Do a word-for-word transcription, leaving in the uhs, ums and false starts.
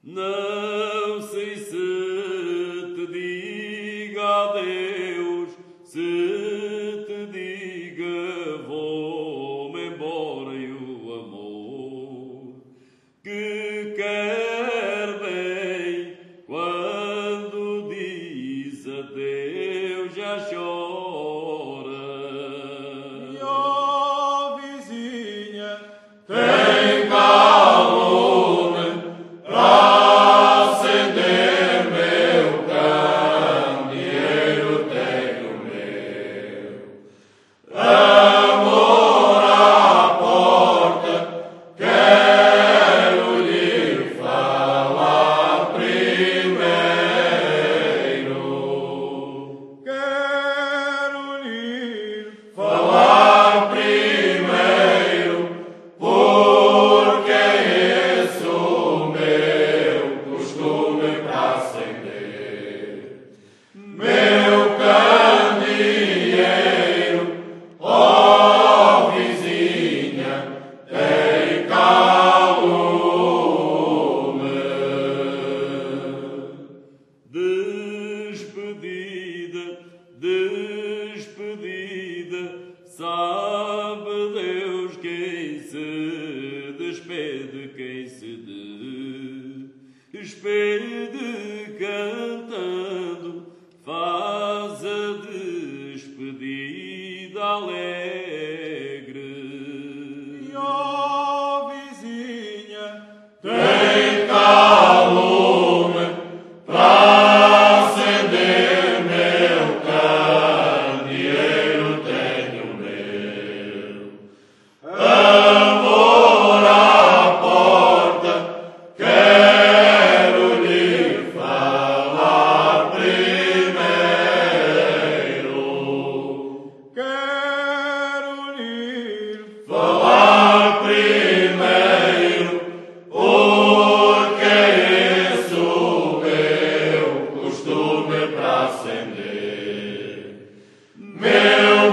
Não sei se te diga adeus, se te diga vou-me embora e o amor que quer bem quando diz adeus já chora. E ó vizinha, tem calor para acender meu candeeiro, tenho meu amor à porta, quero lhe falar primeiro, quero lhe falar primeiro, porque esse o meu costume para acender meu candeeiro. Ó vizinha, tem calor. Despedida, despedida, sabe Deus quem se despede, quem se despede cantando, faz a despedida alegre. E ó vizinha, Tem calor para acender meu candeeiro, tenho meu amor à porta, quero lhe falar primeiro, quero lhe falar primeiro, porque esse o meu costume para acender meu